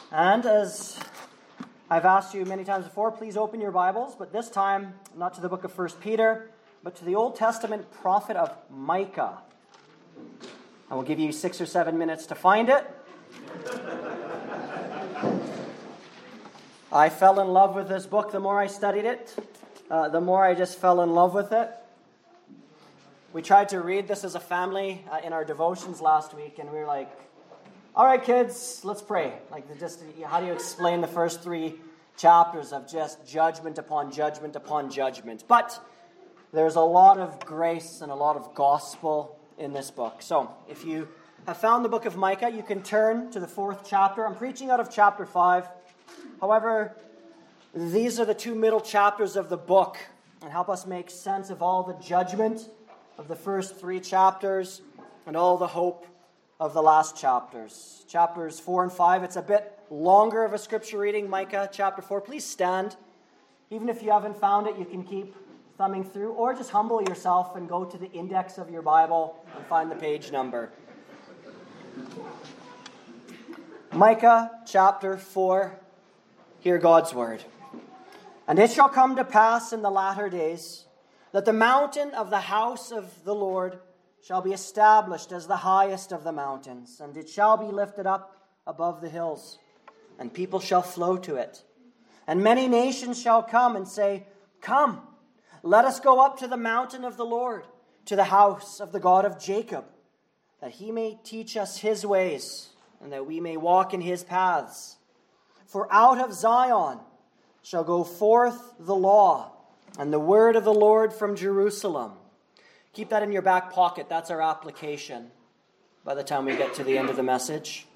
And as I've asked you many times before, please open your Bibles, but this time not to the book of 1 Peter, but to the Old Testament prophet of Micah. I will give you 6 or 7 minutes to find it. I fell in love with this book the more I studied it, the more I just fell in love with it. We tried to read this as a family in our devotions last week, and we were like, all right, kids, let's pray. How do you explain the first 3 chapters of just judgment upon judgment upon judgment? But there's a lot of grace and a lot of gospel in this book. So if you have found the book of Micah, you can turn to the 4th chapter. I'm preaching out of chapter 5. However, these are the 2 middle chapters of the book and help us make sense of all the judgment of the first 3 chapters and all the hope of the last chapters. Chapters 4 and 5, it's a bit longer of a scripture reading. Micah chapter 4, please stand. Even if you haven't found it, you can keep thumbing through, or just humble yourself and go to the index of your Bible and find the page number. Micah chapter 4, hear God's word. And it shall come to pass in the latter days that the mountain of the house of the Lord shall be established as the highest of the mountains, and it shall be lifted up above the hills, and people shall flow to it. And many nations shall come and say, Come, let us go up to the mountain of the Lord, to the house of the God of Jacob, that he may teach us his ways, and that we may walk in his paths. For out of Zion shall go forth the law, and the word of the Lord from Jerusalem. Keep that in your back pocket. That's our application by the time we get to the end of the message.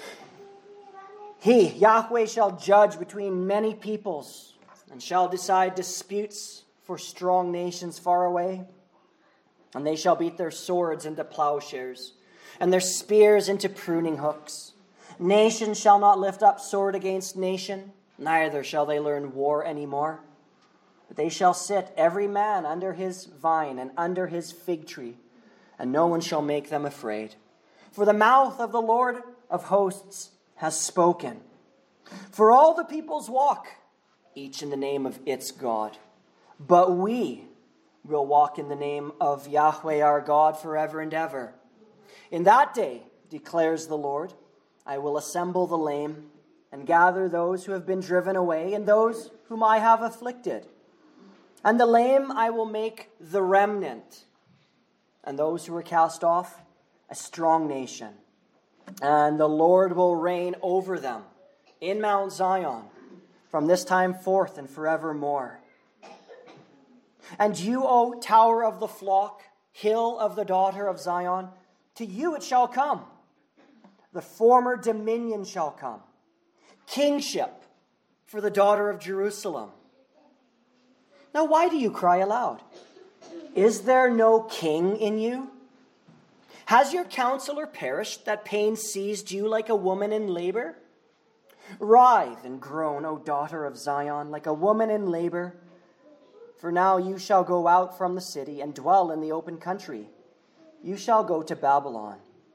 He, Yahweh, shall judge between many peoples and shall decide disputes for strong nations far away. And they shall beat their swords into plowshares and their spears into pruning hooks. Nation shall not lift up sword against nation, neither shall they learn war any more. But they shall sit every man under his vine and under his fig tree, and no one shall make them afraid. For the mouth of the Lord of hosts has spoken. For all the peoples walk, each in the name of its God. But we will walk in the name of Yahweh our God forever and ever. In that day, declares the Lord, I will assemble the lame and gather those who have been driven away and those whom I have afflicted. And the lame I will make the remnant, and those who were cast off a strong nation. And the Lord will reign over them in Mount Zion from this time forth and forevermore. And you, O tower of the flock, hill of the daughter of Zion, to you it shall come. The former dominion shall come. Kingship for the daughter of Jerusalem. Now, why do you cry aloud? Is there no king in you? Has your counselor perished, that pain seized you like a woman in labor? Writhe and groan, O daughter of Zion, like a woman in labor. For now you shall go out from the city and dwell in the open country. You shall go to Babylon.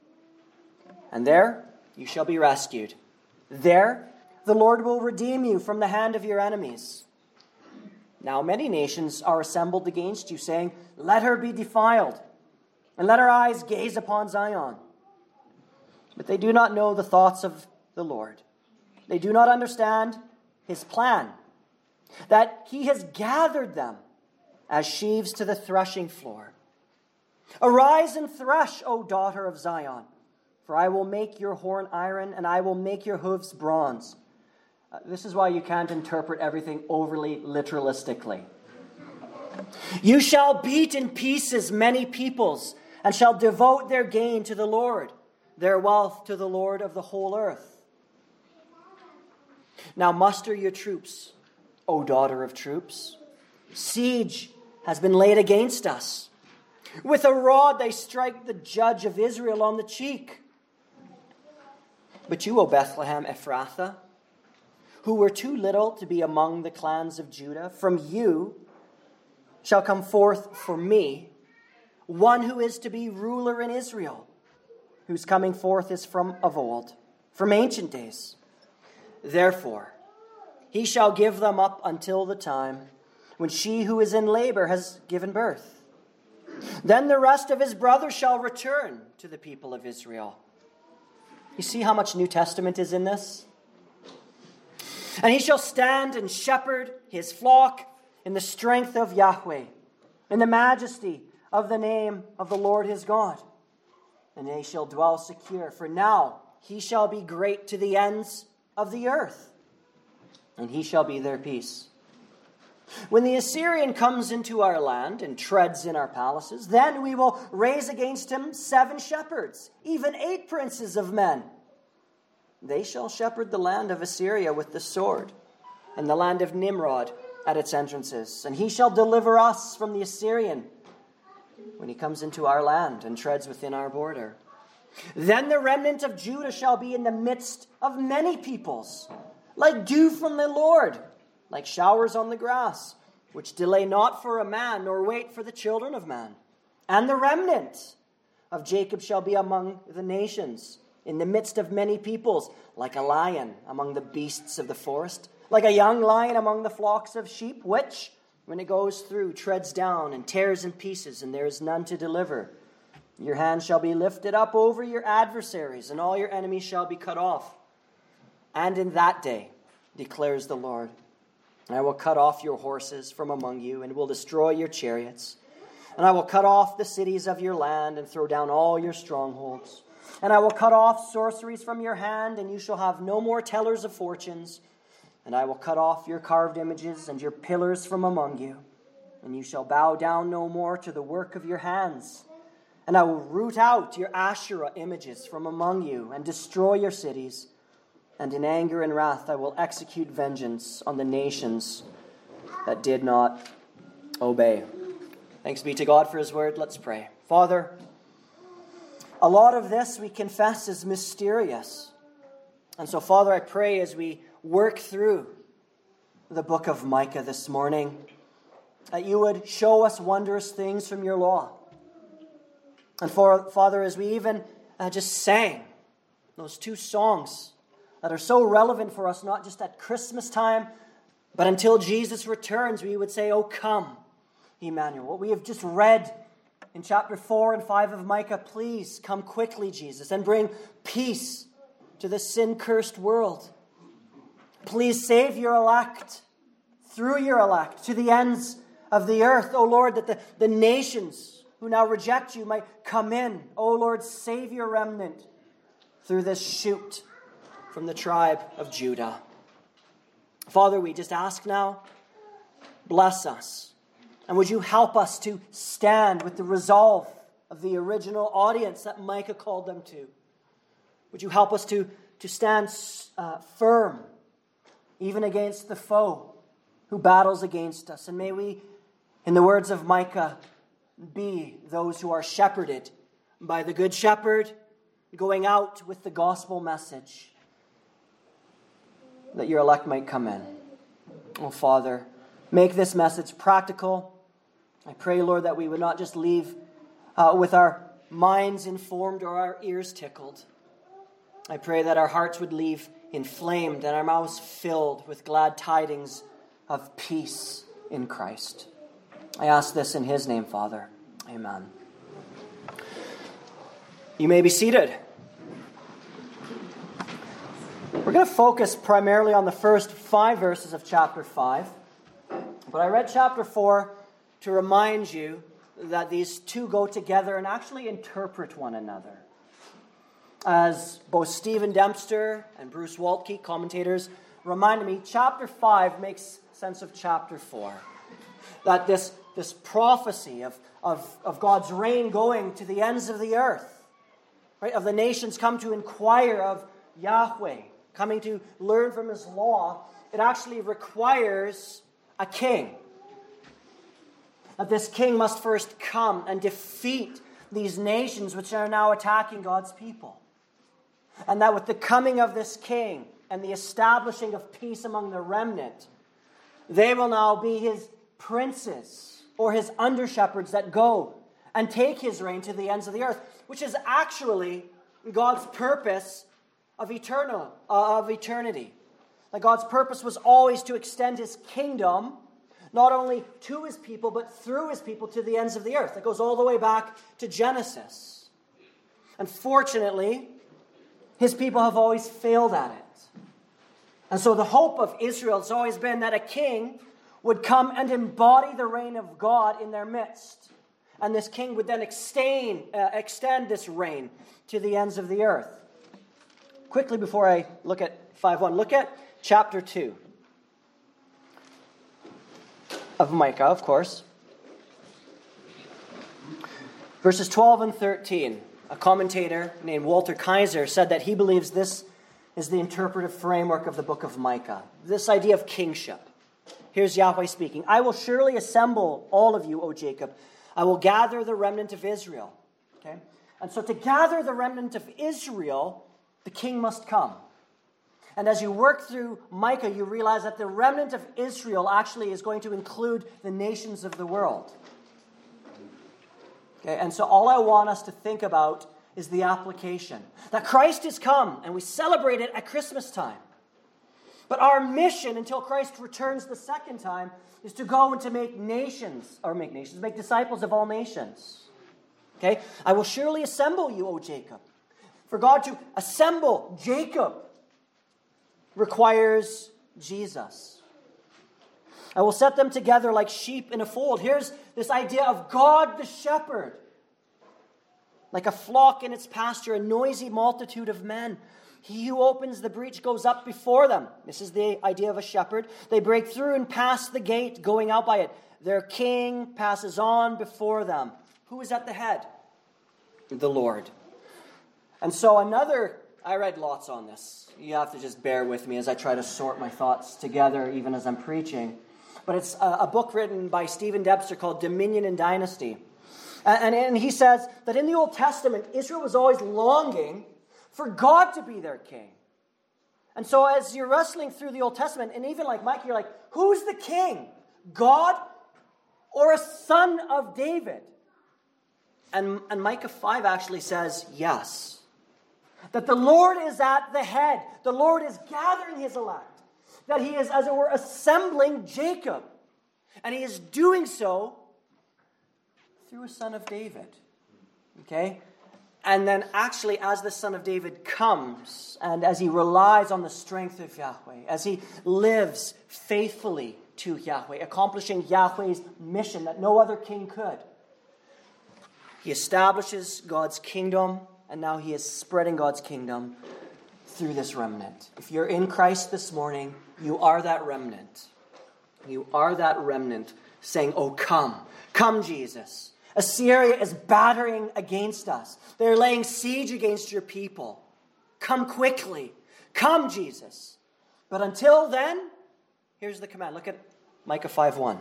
And there you shall be rescued. There the Lord will redeem you from the hand of your enemies. Now many nations are assembled against you, saying, Let her be defiled, and let her eyes gaze upon Zion. But they do not know the thoughts of the Lord. They do not understand his plan, that he has gathered them as sheaves to the threshing floor. Arise and thresh, O daughter of Zion, for I will make your horn iron, and I will make your hooves bronze. This is why you can't interpret everything overly literalistically. You shall beat in pieces many peoples, and shall devote their gain to the Lord, their wealth to the Lord of the whole earth. Now muster your troops, O daughter of troops. Siege has been laid against us. With a rod they strike the judge of Israel on the cheek. But you, O Bethlehem Ephrathah, who were too little to be among the clans of Judah, from you shall come forth for me one who is to be ruler in Israel, whose coming forth is from of old, from ancient days. Therefore, he shall give them up until the time when she who is in labor has given birth. Then the rest of his brothers shall return to the people of Israel. You see how much New Testament is in this? And he shall stand and shepherd his flock in the strength of Yahweh, in the majesty of the name of the Lord his God. And they shall dwell secure, for now he shall be great to the ends of the earth, and he shall be their peace. When the Assyrian comes into our land and treads in our palaces, then we will raise against him 7 shepherds, even 8 princes of men. They shall shepherd the land of Assyria with the sword, and the land of Nimrod at its entrances. And he shall deliver us from the Assyrian when he comes into our land and treads within our border. Then the remnant of Judah shall be in the midst of many peoples, like dew from the Lord, like showers on the grass, which delay not for a man, nor wait for the children of man. And the remnant of Jacob shall be among the nations, in the midst of many peoples, like a lion among the beasts of the forest, like a young lion among the flocks of sheep, which, when it goes through, treads down and tears in pieces, and there is none to deliver. Your hand shall be lifted up over your adversaries, and all your enemies shall be cut off. And in that day, declares the Lord, I will cut off your horses from among you, and will destroy your chariots. And I will cut off the cities of your land, and throw down all your strongholds. And I will cut off sorceries from your hand, and you shall have no more tellers of fortunes. And I will cut off your carved images and your pillars from among you. And you shall bow down no more to the work of your hands. And I will root out your Asherah images from among you, and destroy your cities. And in anger and wrath I will execute vengeance on the nations that did not obey. Thanks be to God for his word. Let's pray. Father, a lot of this we confess is mysterious. And so, Father, I pray as we work through the book of Micah this morning, that you would show us wondrous things from your law. And Father, as we even just sang those 2 songs that are so relevant for us, not just at Christmas time, but until Jesus returns, we would say, "Oh, come, Emmanuel." What we have just read in chapter 4 and 5 of Micah, please come quickly, Jesus, and bring peace to the sin-cursed world. Please save your elect, through your elect, to the ends of the earth, O Lord, that the nations who now reject you might come in. O Lord, save your remnant through this shoot from the tribe of Judah. Father, we just ask now, bless us. And would you help us to stand with the resolve of the original audience that Micah called them to? Would you help us to stand firm, even against the foe who battles against us? And may we, in the words of Micah, be those who are shepherded by the Good Shepherd, going out with the gospel message, that your elect might come in. Oh, Father, make this message practical. I pray, Lord, that we would not just leave with our minds informed or our ears tickled. I pray that our hearts would leave inflamed and our mouths filled with glad tidings of peace in Christ. I ask this in his name, Father. Amen. You may be seated. We're going to focus primarily on the first 5 verses of chapter 5. But I read chapter 4 to remind you that these 2 go together and actually interpret one another. As both Stephen Dempster and Bruce Waltke, commentators, reminded me, chapter 5 makes sense of chapter 4. That this prophecy of God's reign going to the ends of the earth, right, of the nations come to inquire of Yahweh, coming to learn from his law, it actually requires a king. That this king must first come and defeat these nations which are now attacking God's people. And that with the coming of this king and the establishing of peace among the remnant, they will now be his princes or his under-shepherds that go and take his reign to the ends of the earth, which is actually God's purpose of eternity. That God's purpose was always to extend his kingdom, not only to his people, but through his people to the ends of the earth. That goes all the way back to Genesis. Unfortunately, his people have always failed at it. And so the hope of Israel has always been that a king would come and embody the reign of God in their midst. And this king would then extend this reign to the ends of the earth. Quickly, before I look at 5:1, look at chapter 2 of Micah, of course. Verses 12 and 13. A commentator named Walter Kaiser said that he believes this is the interpretive framework of the book of Micah. This idea of kingship. Here's Yahweh speaking. I will surely assemble all of you, O Jacob. I will gather the remnant of Israel. Okay? And so to gather the remnant of Israel, the king must come. And as you work through Micah, you realize that the remnant of Israel actually is going to include the nations of the world. Okay? And so all I want us to think about is the application. That Christ is come, and we celebrate it at Christmas time. But our mission until Christ returns the second time is to go and to make disciples of all nations. Okay? I will surely assemble you, O Jacob. For God to assemble Jacob requires Jesus. I will set them together like sheep in a fold. Here's this idea of God the shepherd. Like a flock in its pasture, a noisy multitude of men. He who opens the breach goes up before them. This is the idea of a shepherd. They break through and pass the gate, going out by it. Their king passes on before them. Who is at the head? The Lord. And so I read lots on this. You have to just bear with me as I try to sort my thoughts together, even as I'm preaching. But it's a book written by Stephen Debster called Dominion and Dynasty. And he says that in the Old Testament, Israel was always longing for God to be their king. And so as you're wrestling through the Old Testament, and even like Micah, you're like, who's the king? God or a son of David? And Micah 5 actually says yes. That the Lord is at the head. The Lord is gathering his elect. That he is, as it were, assembling Jacob. And he is doing so through a son of David. Okay? And then actually, as the son of David comes, and as he relies on the strength of Yahweh, as he lives faithfully to Yahweh, accomplishing Yahweh's mission that no other king could, he establishes God's kingdom, and now he is spreading God's kingdom through this remnant. If you're in Christ this morning, you are that remnant. You are that remnant saying, oh, come. Come, Jesus. Assyria is battering against us. They're laying siege against your people. Come quickly. Come, Jesus. But until then, here's the command. Look at Micah 5:1.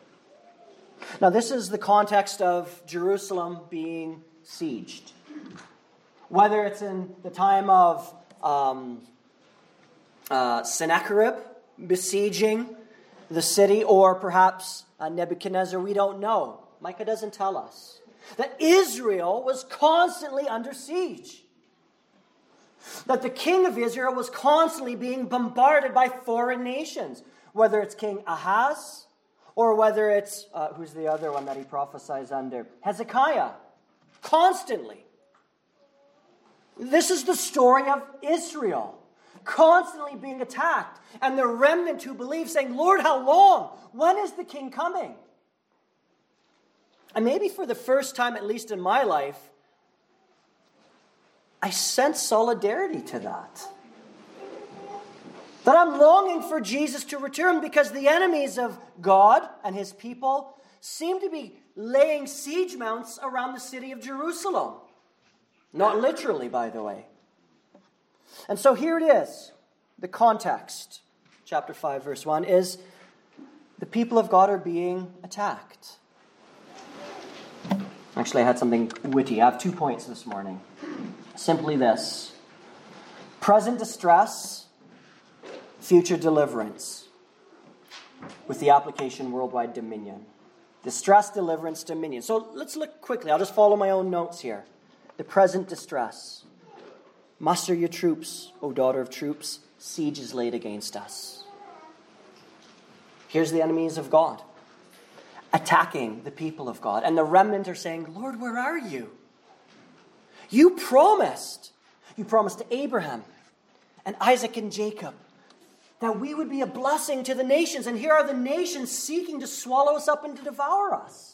Now, this is the context of Jerusalem being sieged. Whether it's in the time of Sennacherib besieging the city, or perhaps Nebuchadnezzar, we don't know. Micah doesn't tell us. That Israel was constantly under siege. That the king of Israel was constantly being bombarded by foreign nations. Whether it's King Ahaz, or whether it's, who's the other one that he prophesies under? Hezekiah. Constantly. This is the story of Israel. Constantly being attacked. And the remnant who believe saying, Lord, how long? When is the king coming? And maybe for the first time, at least in my life, I sense solidarity to that. That I'm longing for Jesus to return because the enemies of God and his people seem to be laying siege mounts around the city of Jerusalem. Not literally, by the way. And so here it is. The context, chapter 5, verse 1, is the people of God are being attacked. Actually, I had something witty. I have 2 points this morning. Simply this. Present distress, future deliverance, with the application worldwide dominion. Distress, deliverance, dominion. So let's look quickly. I'll just follow my own notes here. The present distress. Muster your troops, O daughter of troops. siege is laid against us. Here's the enemies of God attacking the people of God. And the remnant are saying, Lord, where are you? You promised to Abraham and Isaac and Jacob that we would be a blessing to the nations. And here are the nations seeking to swallow us up and to devour us.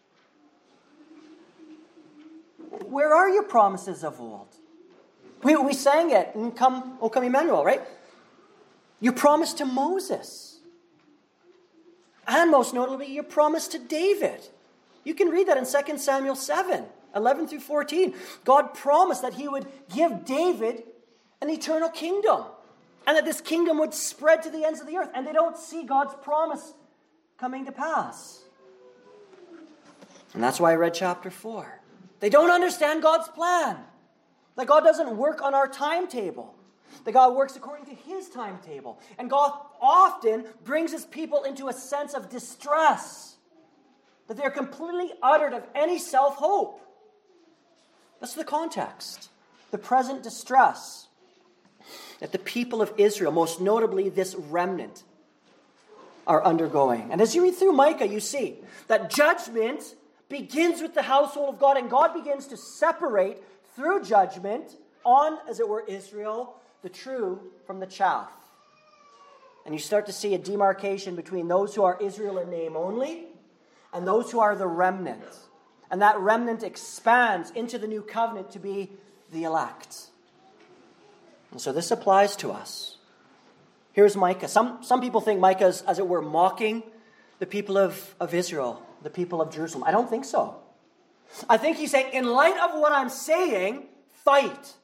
Where are your promises of old? We sang it in Come, O Come Emmanuel, right? You promised to Moses. And most notably, your promise to David. You can read that in 2 Samuel 7, 11 through 14. God promised that he would give David an eternal kingdom. And that this kingdom would spread to the ends of the earth. And they don't see God's promise coming to pass. And that's why I read chapter 4. They don't understand God's plan. That God doesn't work on our timetable. That God works according to his timetable. And God often brings his people into a sense of distress. That they're completely uttered of any self-hope. That's the context. The present distress that the people of Israel, most notably this remnant, are undergoing. And as you read through Micah, you see that judgment begins with the household of God, and God begins to separate through judgment on, as it were, Israel, the true from the chaff. And you start to see a demarcation between those who are Israel in name only and those who are the remnant. And that remnant expands into the new covenant to be the elect. And so this applies to us. Here's Micah. Some people think Micah is, as it were, mocking the people of Israel, the people of Jerusalem. I don't think so. I think he's saying, in light of what I'm saying, fight.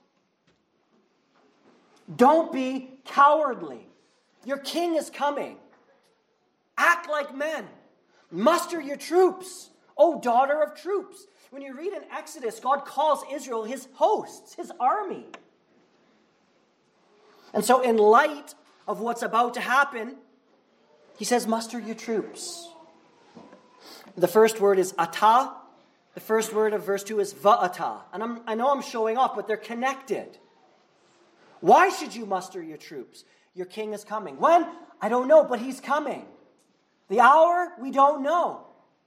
Don't be cowardly. Your king is coming. Act like men. Muster your troops, O daughter of troops. When you read in Exodus, God calls Israel his hosts, his army. And so in light of what's about to happen, he says, muster your troops. The first word is atah. The first word of verse 2 is va'atah. And I know I'm showing off, but they're connected. Why should you muster your troops? Your king is coming. When? I don't know, but he's coming. The hour? We don't know.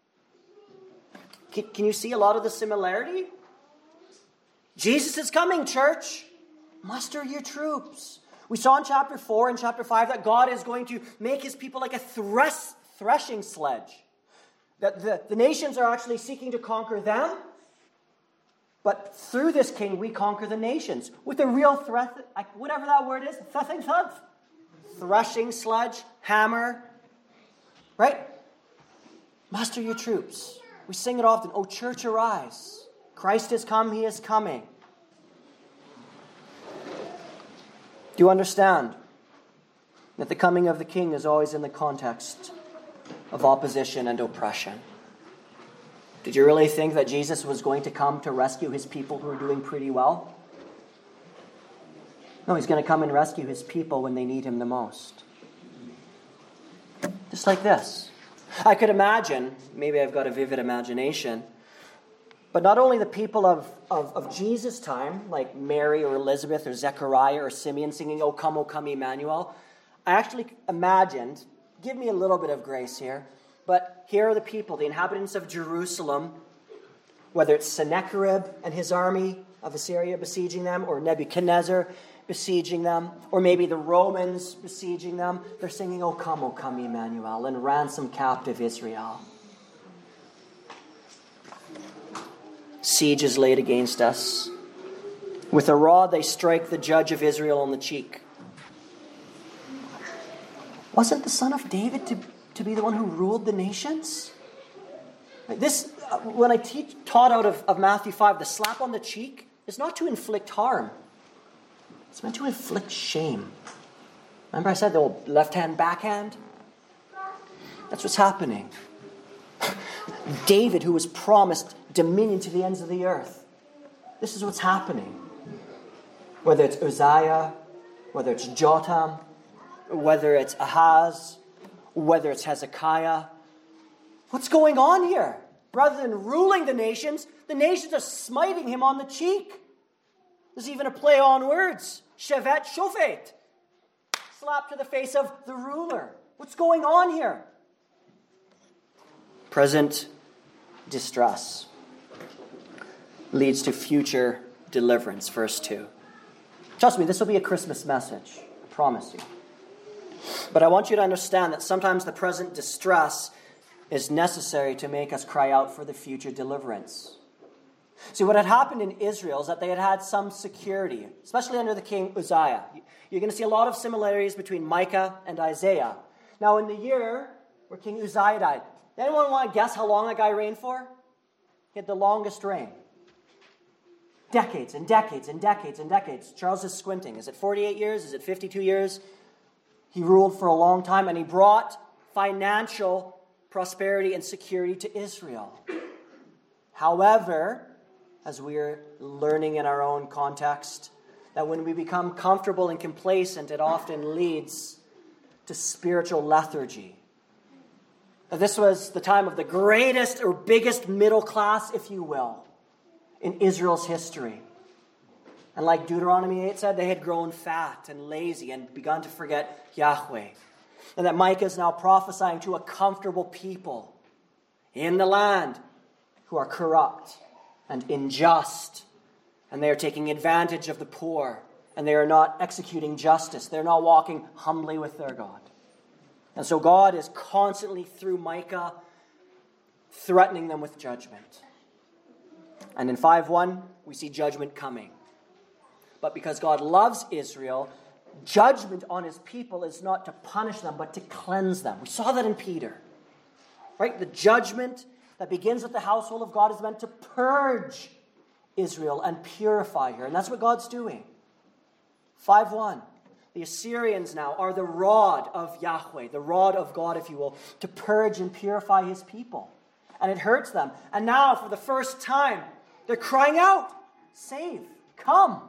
Can you see a lot of the similarity? Jesus is coming, church. Muster your troops. We saw in chapter 4 and chapter 5 that God is going to make his people like a threshing sledge. That the nations are actually seeking to conquer them. But through this king, we conquer the nations. With a real whatever that word is, threshing sledge, hammer. Right? Muster your troops. We sing it often. O church, arise. Christ has come, he is coming. Do you understand that the coming of the king is always in the context of opposition and oppression? Did you really think that Jesus was going to come to rescue his people who are doing pretty well? No, he's going to come and rescue his people when they need him the most. Just like this. I could imagine, maybe I've got a vivid imagination, but not only the people of Jesus' time, like Mary or Elizabeth or Zechariah or Simeon singing, O come, Emmanuel. I actually imagined, give me a little bit of grace here, but here are the people, the inhabitants of Jerusalem, whether it's Sennacherib and his army of Assyria besieging them, or Nebuchadnezzar besieging them, or maybe the Romans besieging them. They're singing, O come, Emmanuel, and ransom captive Israel. Siege is laid against us. With a rod they strike the judge of Israel on the cheek. Wasn't the son of David to be the one who ruled the nations? This, when I taught out of Matthew 5, the slap on the cheek is not to inflict harm. It's meant to inflict shame. Remember I said the old left hand, backhand? That's what's happening. David, who was promised dominion to the ends of the earth. This is what's happening. Whether it's Uzziah, whether it's Jotham, whether it's Ahaz, whether it's Hezekiah. What's going on here? Rather than ruling the nations are smiting him on the cheek. There's even a play on words. Shevet, shofet. slap to the face of the ruler. What's going on here? Present distress leads to future deliverance, verse 2. Trust me, this will be a Christmas message. I promise you. But I want you to understand that sometimes the present distress is necessary to make us cry out for the future deliverance. See, what had happened in Israel is that they had had some security, especially under the king Uzziah. You're going to see a lot of similarities between Micah and Isaiah. Now, in the year where King Uzziah died, anyone want to guess how long that guy reigned for? He had the longest reign. Decades and decades and decades and decades. Charles is squinting. Is it 48 years? Is it 52 years? He ruled for a long time, and he brought financial prosperity and security to Israel. However, as we're learning in our own context, that when we become comfortable and complacent, it often leads to spiritual lethargy. Now, this was the time of the greatest or biggest middle class, if you will, in Israel's history. And like Deuteronomy 8 said, they had grown fat and lazy and begun to forget Yahweh. And that Micah is now prophesying to a comfortable people in the land who are corrupt and unjust. And they are taking advantage of the poor. And they are not executing justice. They're not walking humbly with their God. And so God is constantly, through Micah, threatening them with judgment. And in 5:1, we see judgment coming. But because God loves Israel, judgment on his people is not to punish them, but to cleanse them. We saw that in Peter. Right? The judgment that begins with the household of God is meant to purge Israel and purify her. And that's what God's doing. 5:1. The Assyrians now are the rod of Yahweh, the rod of God, if you will, to purge and purify his people. And it hurts them. And now, for the first time, they're crying out, "Save, come."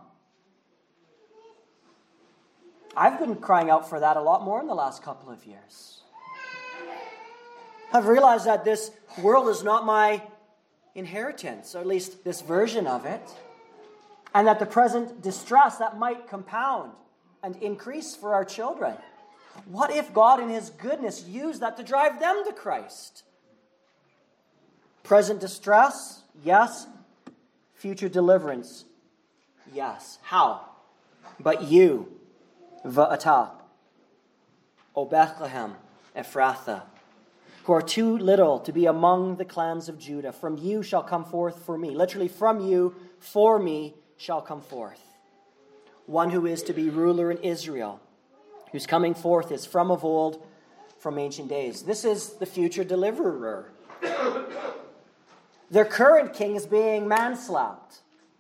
I've been crying out for that a lot more in the last couple of years. I've realized that this world is not my inheritance, or at least this version of it, and that the present distress that might compound and increase for our children. What if God in his goodness used that to drive them to Christ? Present distress, yes. Future deliverance, yes. How? But you, Va'atah, O Bethlehem, Ephrathah, who are too little to be among the clans of Judah, from you shall come forth for me. Literally, from you, for me, shall come forth one who is to be ruler in Israel, whose coming forth is from of old, from ancient days. This is the future deliverer. Their current king is being manslapped.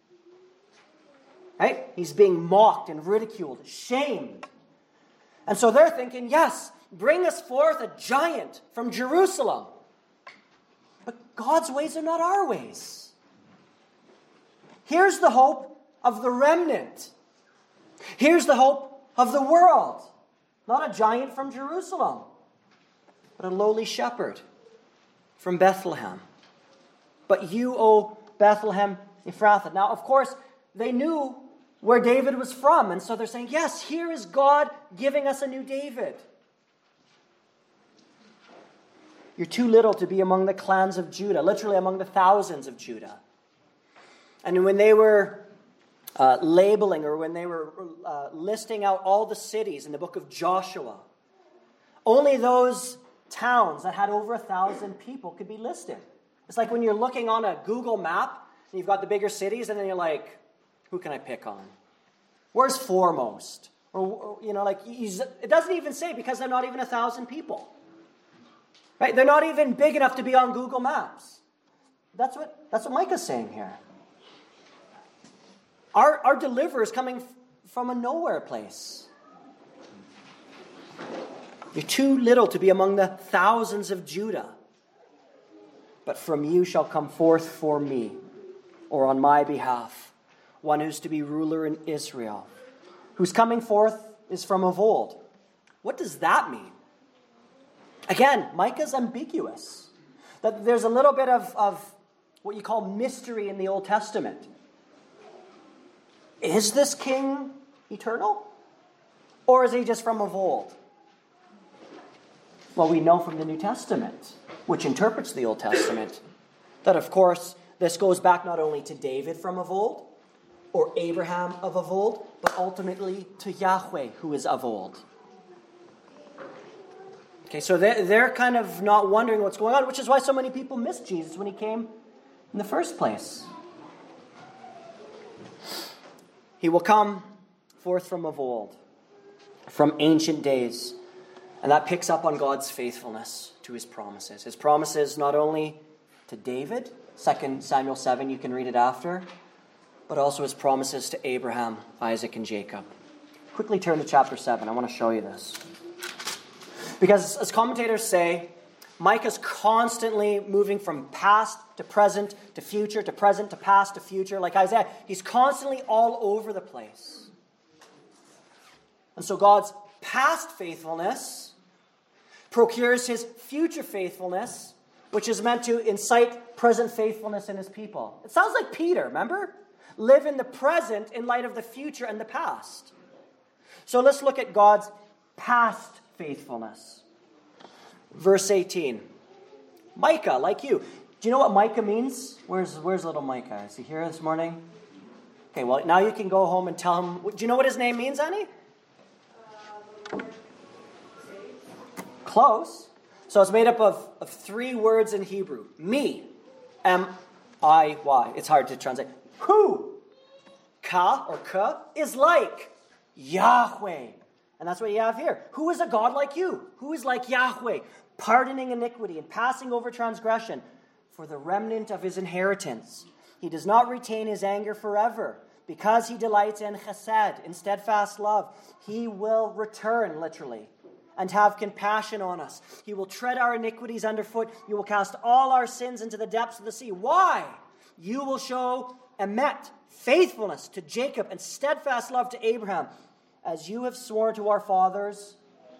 Right? He's being mocked and ridiculed, shamed. And so they're thinking, yes, bring us forth a giant from Jerusalem. But God's ways are not our ways. Here's the hope of the remnant. Here's the hope of the world. Not a giant from Jerusalem, but a lowly shepherd from Bethlehem. But you, O Bethlehem Ephrathah. Now, of course, they knew where David was from, and so they're saying, yes, here is God giving us a new David. You're too little to be among the clans of Judah, literally among the thousands of Judah. And when they were labeling, or when they were listing out all the cities in the book of Joshua, only those towns that had over 1,000 people could be listed. It's like when you're looking on a Google map, and you've got the bigger cities, and then you're like, who can I pick on? Where's foremost? Or it doesn't even say, because they're not even 1,000 people. Right? They're not even big enough to be on Google Maps. That's what Micah's saying here. Our deliverer is coming from a nowhere place. You're too little to be among the thousands of Judah. But from you shall come forth for me, or on my behalf, one who's to be ruler in Israel, whose coming forth is from of old. What does that mean? Again, Micah's ambiguous. That there's a little bit of what you call mystery in the Old Testament. Is this king eternal? Or is he just from of old? Well, we know from the New Testament, which interprets the Old Testament, that of course this goes back not only to David from of old, or Abraham of old, but ultimately to Yahweh, who is of old. Okay, so they're kind of not wondering what's going on, which is why so many people missed Jesus when he came in the first place. He will come forth from of old, from ancient days. And that picks up on God's faithfulness to his promises. His promises not only to David, 2 Samuel 7, you can read it after, but also his promises to Abraham, Isaac, and Jacob. Quickly turn to chapter 7. I want to show you this. Because as commentators say, Micah's constantly moving from past to present to future to present to past to future. Like Isaiah, he's constantly all over the place. And so God's past faithfulness procures his future faithfulness, which is meant to incite present faithfulness in his people. It sounds like Peter, remember? Live in the present in light of the future and the past. So let's look at God's past faithfulness. Verse 18. Micah, like you. Do you know what Micah means? Where's little Micah? Is he here this morning? Okay, well, now you can go home and tell him. Do you know what his name means, Annie? Close. So it's made up of 3 words in Hebrew. Me. M-I-Y. It's hard to translate. Who? Ka, or ka, is like Yahweh. And that's what you have here. Who is a God like you? Who is like Yahweh, pardoning iniquity and passing over transgression for the remnant of his inheritance? He does not retain his anger forever, because he delights in chesed, in steadfast love. He will return, literally, and have compassion on us. He will tread our iniquities underfoot. You will cast all our sins into the depths of the sea. Why? You will show emet, faithfulness to Jacob, and steadfast love to Abraham, as you have sworn to our fathers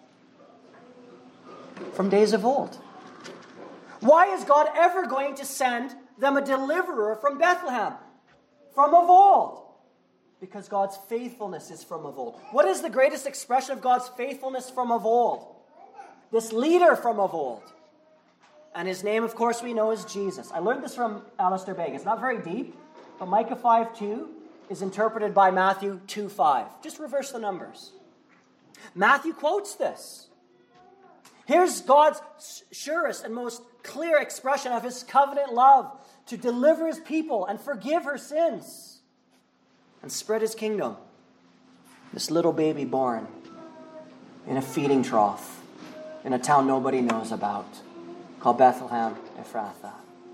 from days of old. Why is God ever going to send them a deliverer from Bethlehem? From of old. Because God's faithfulness is from of old. What is the greatest expression of God's faithfulness from of old? This leader from of old. And his name, of course, we know is Jesus. I learned this from Alistair Begg. It's not very deep, but Micah 5:2 is interpreted by Matthew 2:5. Just reverse the numbers. Matthew quotes this. Here's God's surest and most clear expression of his covenant love to deliver his people and forgive her sins and spread his kingdom. This little baby born in a feeding trough in a town nobody knows about called Bethlehem Ephrathah.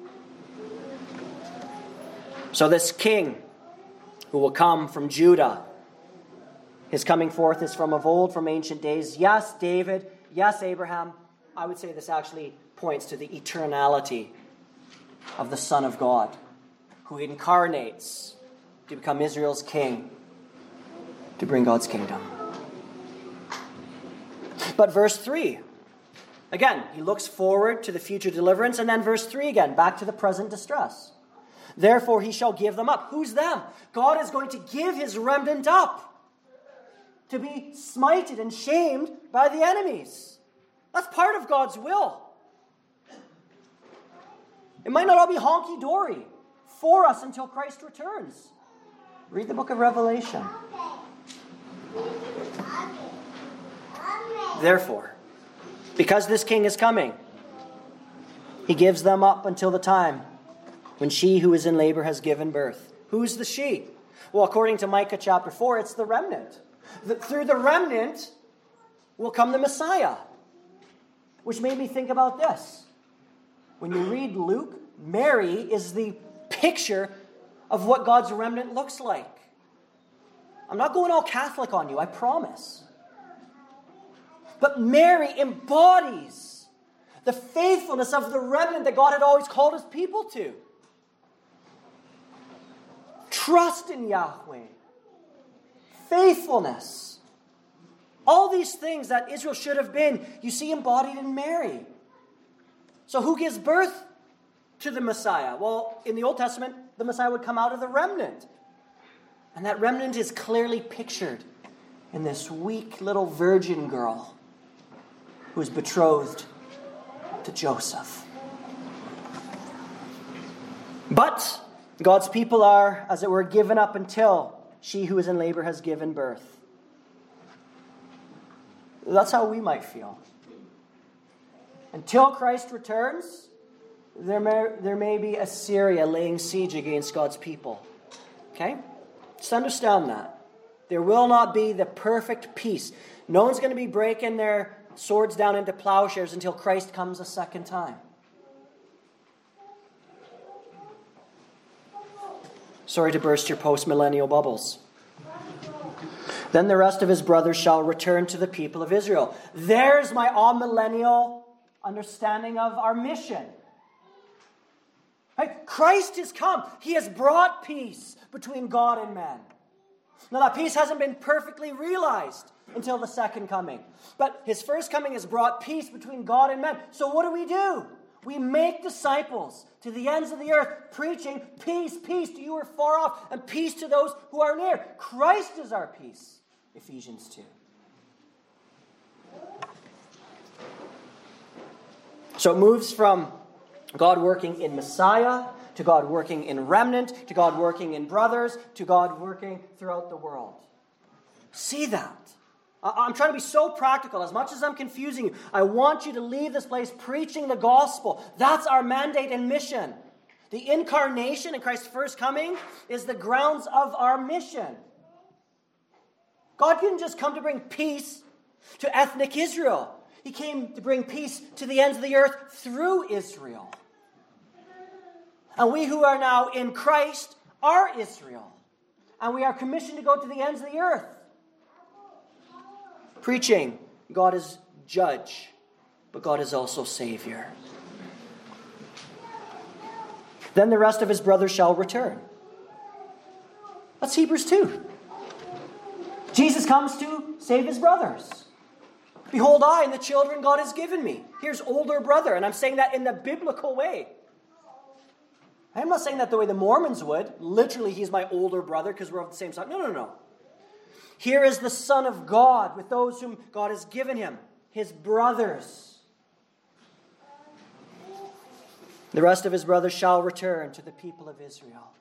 So this king who will come from Judah, his coming forth is from of old, from ancient days. Yes, David. Yes, Abraham. I would say this actually points to the eternality of the Son of God, who incarnates to become Israel's king, to bring God's kingdom. But verse 3, again, he looks forward to the future deliverance, and then verse 3 again, back to the present distress. Therefore he shall give them up. Who's them? God is going to give his remnant up to be smited and shamed by the enemies. That's part of God's will. It might not all be honky-dory for us until Christ returns. Read the book of Revelation. Therefore, because this king is coming, he gives them up until the time when she who is in labor has given birth. Who's the she? Well, according to Micah chapter 4, it's the remnant. Through the remnant will come the Messiah. Which made me think about this. When you read Luke, Mary is the picture of what God's remnant looks like. I'm not going all Catholic on you, I promise. But Mary embodies the faithfulness of the remnant that God had always called his people to. Trust in Yahweh. Faithfulness. All these things that Israel should have been, you see embodied in Mary. So who gives birth to the Messiah? Well, in the Old Testament, the Messiah would come out of the remnant. And that remnant is clearly pictured in this weak little virgin girl who is betrothed to Joseph. But God's people are, as it were, given up until she who is in labor has given birth. That's how we might feel. Until Christ returns, there may be Assyria laying siege against God's people. Okay? Just understand that. There will not be the perfect peace. No one's going to be breaking their swords down into plowshares until Christ comes a second time. Sorry to burst your post-millennial bubbles. Then the rest of his brothers shall return to the people of Israel. There's my all-millennial understanding of our mission. Right? Christ has come. He has brought peace between God and man. Now that peace hasn't been perfectly realized until the second coming. But his first coming has brought peace between God and man. So what do? We make disciples to the ends of the earth, preaching peace, peace to you who are far off, and peace to those who are near. Christ is our peace. Ephesians 2. So it moves from God working in Messiah, to God working in remnant, to God working in brothers, to God working throughout the world. See that? I'm trying to be so practical. As much as I'm confusing you, I want you to leave this place preaching the gospel. That's our mandate and mission. The incarnation and Christ's first coming is the grounds of our mission. God didn't just come to bring peace to ethnic Israel. He came to bring peace to the ends of the earth through Israel. And we who are now in Christ are Israel. And we are commissioned to go to the ends of the earth. Preaching, God is judge, but God is also Savior. Then the rest of his brothers shall return. That's Hebrews 2. Jesus comes to save his brothers. Behold, I and the children God has given me. Here's older brother, and I'm saying that in the biblical way. I'm not saying that the way the Mormons would. Literally, he's my older brother because we're of the same side. No. Here is the Son of God with those whom God has given him, his brothers. The rest of his brothers shall return to the people of Israel.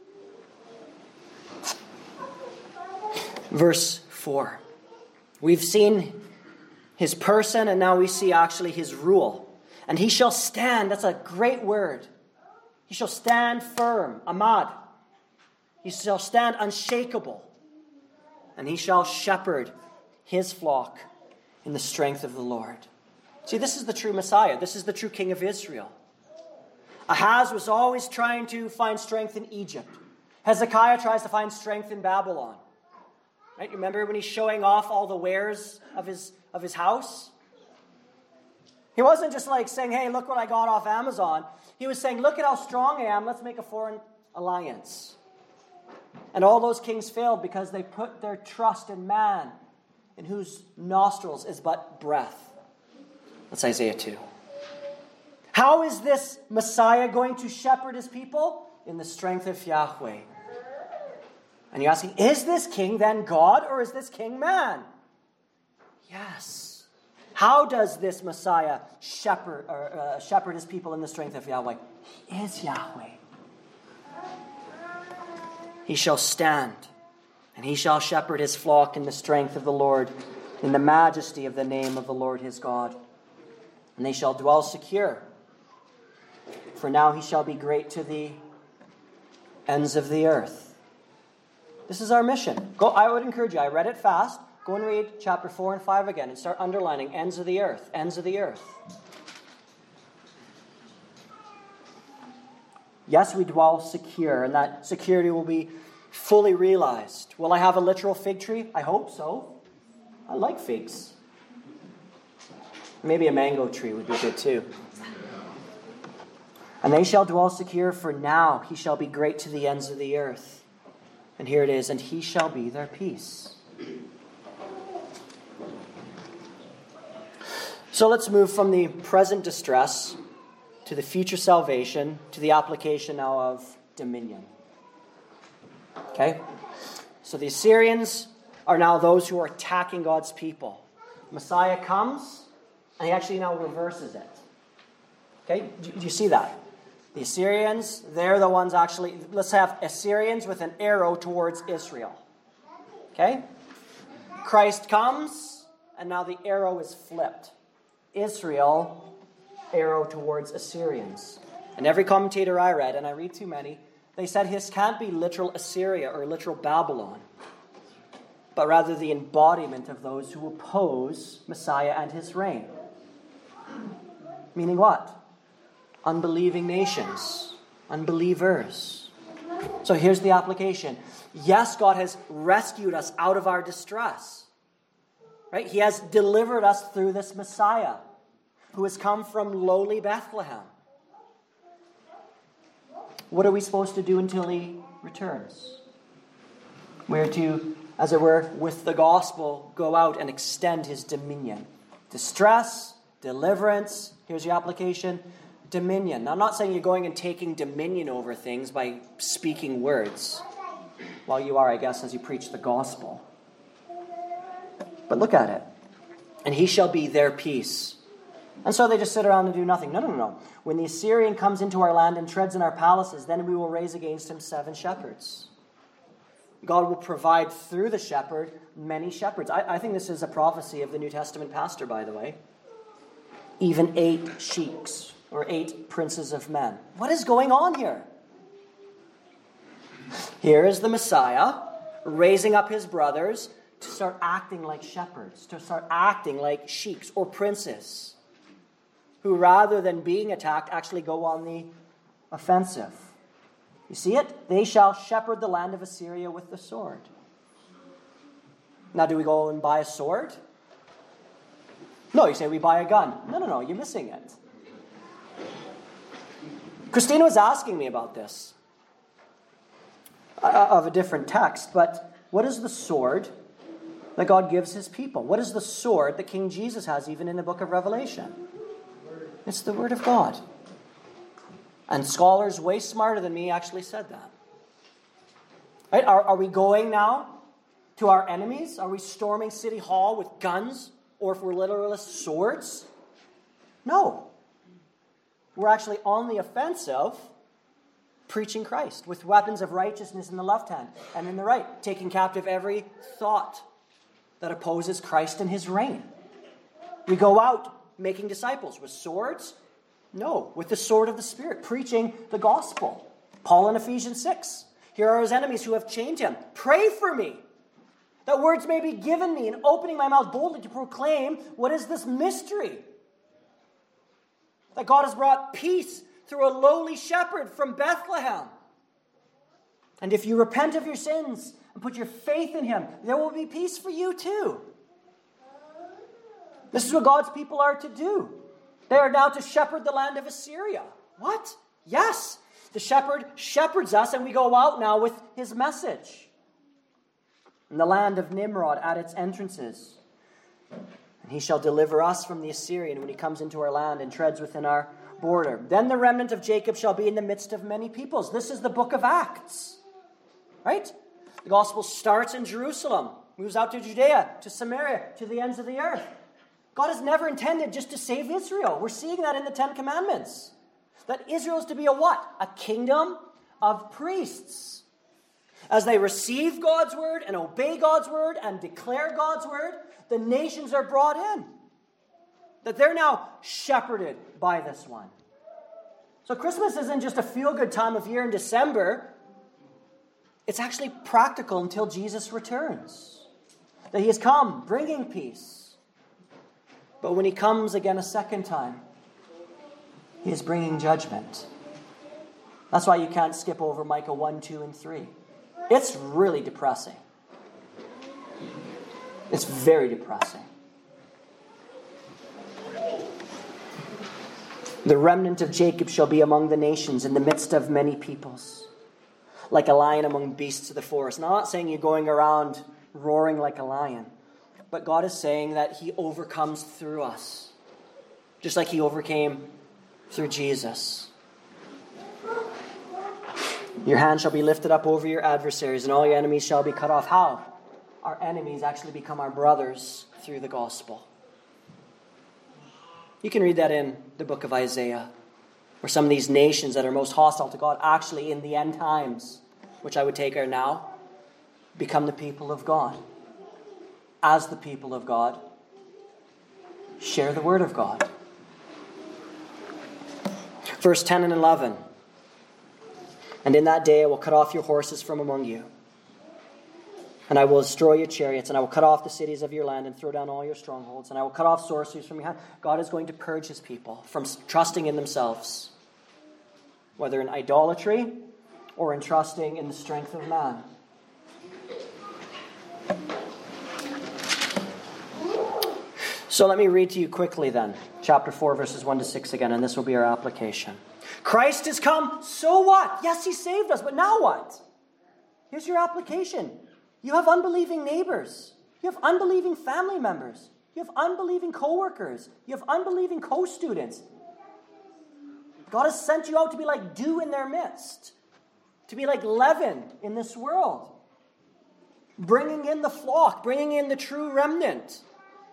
Verse 4. We've seen his person, and now we see actually his rule. And he shall stand. That's a great word. He shall stand firm. Amad. He shall stand unshakable. And he shall shepherd his flock in the strength of the Lord. See, this is the true Messiah. This is the true King of Israel. Ahaz was always trying to find strength in Egypt. Hezekiah tries to find strength in Babylon. Right? You remember when he's showing off all the wares of his house? He wasn't just like saying, hey, look what I got off Amazon. He was saying, look at how strong I am. Let's make a foreign alliance. And all those kings failed because they put their trust in man, in whose nostrils is but breath. That's Isaiah 2. How is this Messiah going to shepherd his people? In the strength of Yahweh. And you're asking, is this king then God or is this king man? Yes. How does this Messiah shepherd his people in the strength of Yahweh? He is Yahweh. He shall stand, and he shall shepherd his flock in the strength of the Lord, in the majesty of the name of the Lord his God. And they shall dwell secure. For now he shall be great to the ends of the earth. This is our mission. I would encourage you, I read it fast. Go and read chapter 4 and 5 again and start underlining ends of the earth, ends of the earth. Yes, we dwell secure, and that security will be fully realized. Will I have a literal fig tree? I hope so. I like figs. Maybe a mango tree would be good too. And they shall dwell secure, for now he shall be great to the ends of the earth. And here it is, and he shall be their peace. So let's move from the present distress to the future salvation, to the application now of dominion. Okay? So the Assyrians are now those who are attacking God's people. Messiah comes, and he actually now reverses it. Okay, do you see that? The Assyrians, they're the ones actually, let's have Assyrians with an arrow towards Israel. Okay? Christ comes, and now the arrow is flipped. Israel, arrow towards Assyrians. And every commentator I read, and I read too many, they said this can't be literal Assyria or literal Babylon, but rather the embodiment of those who oppose Messiah and his reign. Meaning what? Unbelieving nations, unbelievers. So here's the application. Yes, God has rescued us out of our distress. Right? He has delivered us through this Messiah who has come from lowly Bethlehem. What are we supposed to do until he returns? We're to, as it were, with the gospel, go out and extend his dominion. Distress, deliverance, here's your application, dominion. Now, I'm not saying you're going and taking dominion over things by speaking words. Well, you are, I guess, as you preach the gospel. But look at it. And he shall be their peace. And so they just sit around and do nothing. No. When the Assyrian comes into our land and treads in our palaces, then we will raise against him 7 shepherds. God will provide through the shepherd many shepherds. I think this is a prophecy of the New Testament pastor, by the way. Even 8 sheiks, or 8 princes of men. What is going on here? Here is the Messiah raising up his brothers to start acting like shepherds, to start acting like sheiks or princes, who rather than being attacked actually go on the offensive. You see it? They shall shepherd the land of Assyria with the sword. Now, do we go and buy a sword? No, you say we buy a gun. No, you're missing it. Christina was asking me about this, of a different text, but what is the sword that God gives his people? What is the sword that King Jesus has even in the book of Revelation? It's the Word of God. And scholars way smarter than me actually said that. Right? Are we going now to our enemies? Are we storming City Hall with guns, or if we're literalists, swords? No. We're actually on the offensive, preaching Christ with weapons of righteousness in the left hand and in the right, taking captive every thought that opposes Christ and his reign. We go out making disciples with swords? No, with the sword of the Spirit, preaching the gospel. Paul in Ephesians 6. Here are his enemies who have chained him. Pray for me, that words may be given me in opening my mouth boldly to proclaim what is this mystery. That God has brought peace through a lowly shepherd from Bethlehem. And if you repent of your sins and put your faith in him, there will be peace for you too. This is what God's people are to do. They are now to shepherd the land of Assyria. What? Yes. The shepherd shepherds us, and we go out now with his message. In the land of Nimrod at its entrances. And he shall deliver us from the Assyrian when he comes into our land and treads within our border. Then the remnant of Jacob shall be in the midst of many peoples. This is the book of Acts. Right? The gospel starts in Jerusalem, moves out to Judea, to Samaria, to the ends of the earth. God has never intended just to save Israel. We're seeing that in the 10 Commandments. That Israel is to be a what? A kingdom of priests. As they receive God's word and obey God's word and declare God's word, the nations are brought in. That they're now shepherded by this one. So Christmas isn't just a feel-good time of year in December. It's actually practical until Jesus returns. That he has come bringing peace. But when he comes again a second time, he is bringing judgment. That's why you can't skip over Micah 1, 2, and 3. It's really depressing. It's very depressing. The remnant of Jacob shall be among the nations in the midst of many peoples, like a lion among beasts of the forest. Now, I'm not saying you're going around roaring like a lion, but God is saying that he overcomes through us, just like he overcame through Jesus. Your hand shall be lifted up over your adversaries, and all your enemies shall be cut off. How? our enemies actually become our brothers through the gospel. You can read that in the book of Isaiah, where some of these nations that are most hostile to God actually in the end times, which I would take are now, become the people of God. As the people of God, share the word of God. Verse 10 and 11. And in that day I will cut off your horses from among you, and I will destroy your chariots, and I will cut off the cities of your land and throw down all your strongholds, and I will cut off sorceries from your hand. God is going to purge his people from trusting in themselves, whether in idolatry or in trusting in the strength of man. So let me read to you quickly then, chapter 4, verses 1 to 6 again, and this will be our application. Christ has come, so what? Yes, he saved us, but now what? Here's your application. You have unbelieving neighbors. You have unbelieving family members. You have unbelieving co-workers. You have unbelieving co-students. God has sent you out to be like dew in their midst, to be like leaven in this world, bringing in the flock, bringing in the true remnant.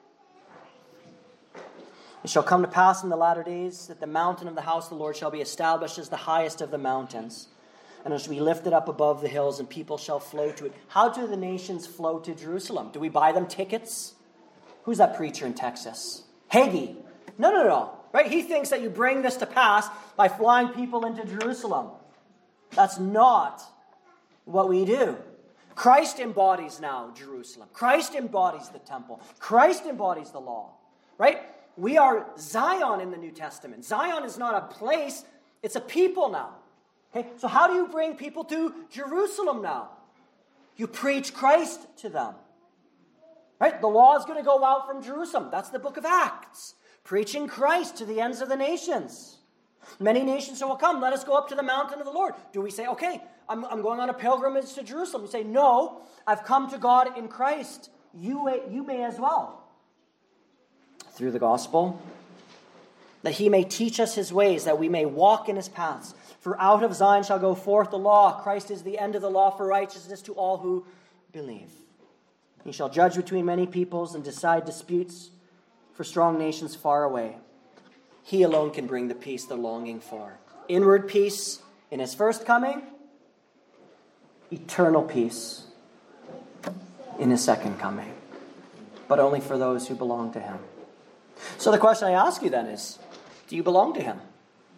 It shall come to pass in the latter days that the mountain of the house of the Lord shall be established as the highest of the mountains, and it shall be lifted up above the hills, and people shall flow to it. How do the nations flow to Jerusalem? Do we buy them tickets? Who's that preacher in Texas? Hagee. No. Right? He thinks that you bring this to pass by flying people into Jerusalem. That's not what we do. Christ embodies now Jerusalem. Christ embodies the temple. Christ embodies the law. Right? We are Zion in the New Testament. Zion is not a place, it's a people now. Okay? So how do you bring people to Jerusalem now? You preach Christ to them. Right? The law is going to go out from Jerusalem. That's the book of Acts. Preaching Christ to the ends of the nations. Many nations will come. Let us go up to the mountain of the Lord. Do we say, okay, I'm going on a pilgrimage to Jerusalem? We say, no, I've come to God in Christ. You may as well. Through the gospel, that he may teach us his ways, that we may walk in his paths. For out of Zion shall go forth the law. Christ is the end of the law for righteousness to all who believe. He shall judge between many peoples and decide disputes for strong nations far away. He alone can bring the peace they're longing for. Inward peace in his first coming, eternal peace in his second coming. But only for those who belong to him. So the question I ask you then is, do you belong to him?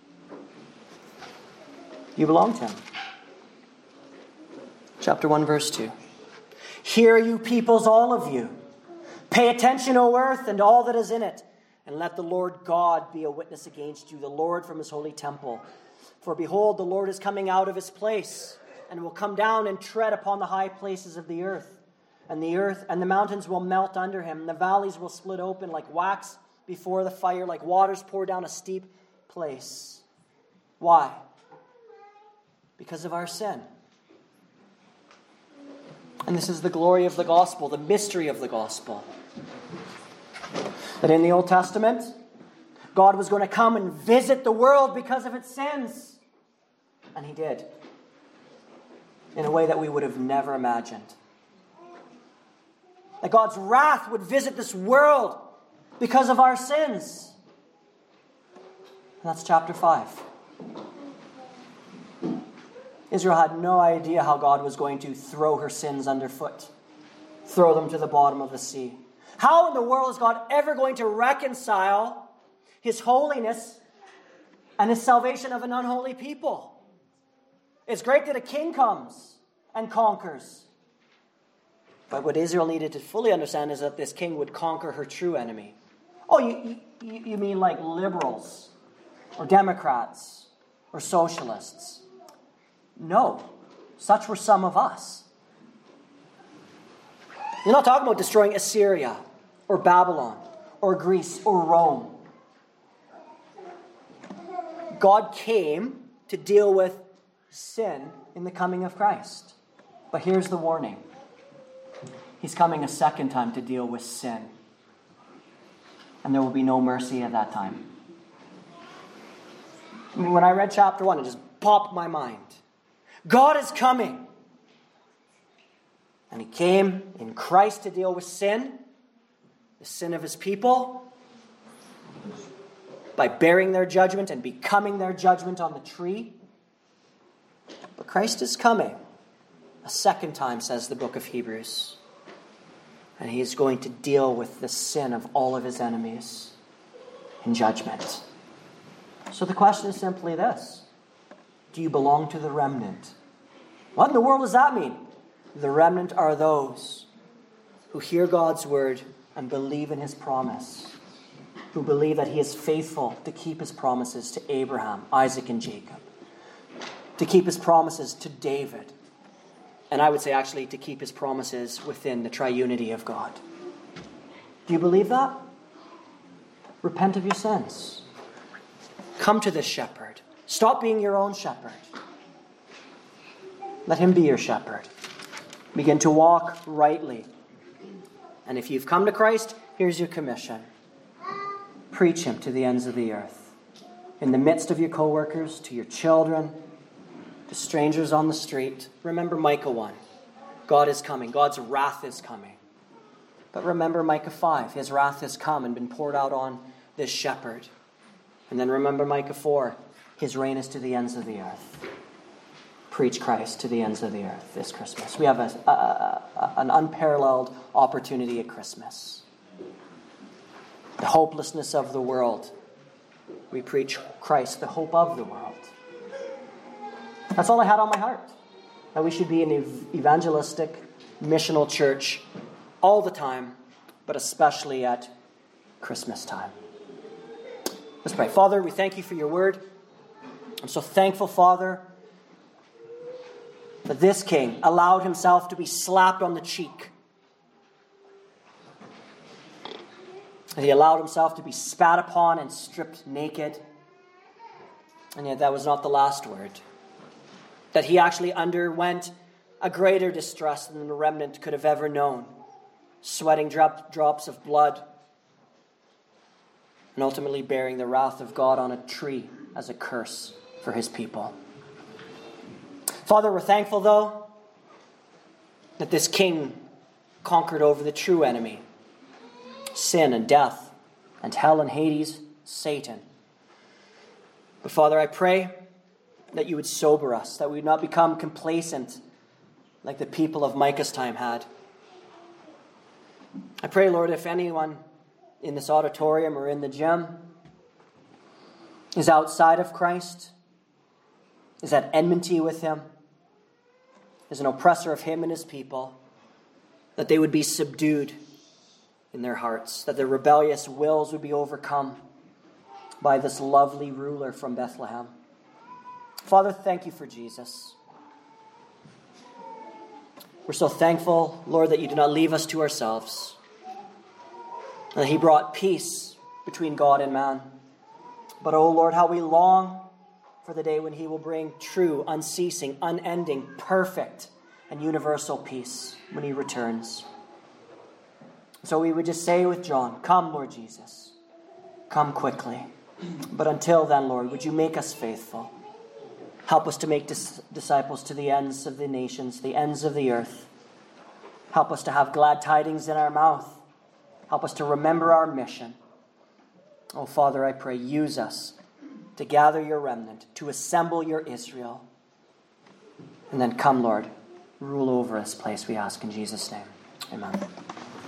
You belong to him. Chapter 1, verse 2. Hear, you peoples, all of you. Pay attention, O earth, and all that is in it. And let the Lord God be a witness against you, the Lord from his holy temple. For behold, the Lord is coming out of his place, and will come down and tread upon the high places of the earth. And the earth and the mountains will melt under him, and the valleys will split open like wax before the fire, like waters pour down a steep place. Why? Because of our sin. And this is the glory of the gospel, the mystery of the gospel. That in the Old Testament, God was going to come and visit the world because of its sins. And he did. In a way that we would have never imagined. That God's wrath would visit this world because of our sins. And that's chapter 5. Israel had no idea how God was going to throw her sins underfoot. Throw them to the bottom of the sea. How in the world is God ever going to reconcile his holiness and his salvation of an unholy people? It's great that a king comes and conquers. But what Israel needed to fully understand is that this king would conquer her true enemy. Oh, you mean like liberals or Democrats or socialists? No, such were some of us. You're not talking about destroying Assyria or Babylon or Greece or Rome. God came to deal with sin in the coming of Christ. But here's the warning. He's coming a second time to deal with sin. And there will be no mercy at that time. I mean, when I read chapter 1, it just popped my mind. God is coming. And he came in Christ to deal with sin, the sin of his people, by bearing their judgment and becoming their judgment on the tree. But Christ is coming a second time, says the book of Hebrews. And he is going to deal with the sin of all of his enemies in judgment. So the question is simply this: do you belong to the remnant? What in the world does that mean? The remnant are those who hear God's word and believe in his promise, who believe that he is faithful to keep his promises to Abraham, Isaac, and Jacob, to keep his promises to David, and I would say actually to keep his promises within the triunity of God. Do you believe that? Repent of your sins. Come to this shepherd. Stop being your own shepherd. Let him be your shepherd. Begin to walk rightly. And if you've come to Christ, here's your commission. Preach him to the ends of the earth. In the midst of your co-workers, to your children, to strangers on the street. Remember Micah 1. God is coming. God's wrath is coming. But remember Micah 5. His wrath has come and been poured out on this shepherd. And then remember Micah 4. His reign is to the ends of the earth. Preach Christ to the ends of the earth this Christmas. We have an unparalleled opportunity at Christmas. The hopelessness of the world. We preach Christ, the hope of the world. That's all I had on my heart. That we should be an evangelistic, missional church all the time, but especially at Christmas time. Let's pray. Father, we thank you for your word. I'm so thankful, Father, that this king allowed himself to be slapped on the cheek. That he allowed himself to be spat upon and stripped naked. And yet that was not the last word. That he actually underwent a greater distress than the remnant could have ever known. Sweating drops of blood. And ultimately bearing the wrath of God on a tree as a curse for his people. Father, we're thankful, though, that this king conquered over the true enemy. Sin and death and hell and Hades, Satan. But Father, I pray that you would sober us, that we would not become complacent like the people of Micah's time had. I pray, Lord, if anyone in this auditorium or in the gym is outside of Christ, is at enmity with him, is an oppressor of him and his people, that they would be subdued in their hearts, that their rebellious wills would be overcome by this lovely ruler from Bethlehem. Father, thank you for Jesus. We're so thankful, Lord, that you do not leave us to ourselves, and that he brought peace between God and man. But, oh Lord, how we long for the day when he will bring true, unceasing, unending, perfect, and universal peace when he returns. So we would just say with John, come, Lord Jesus, come quickly. But until then, Lord, would you make us faithful? Help us to make disciples to the ends of the nations, the ends of the earth. Help us to have glad tidings in our mouth. Help us to remember our mission. Oh, Father, I pray, use us to gather your remnant, to assemble your Israel. And then come, Lord, rule over this place, we ask in Jesus' name. Amen.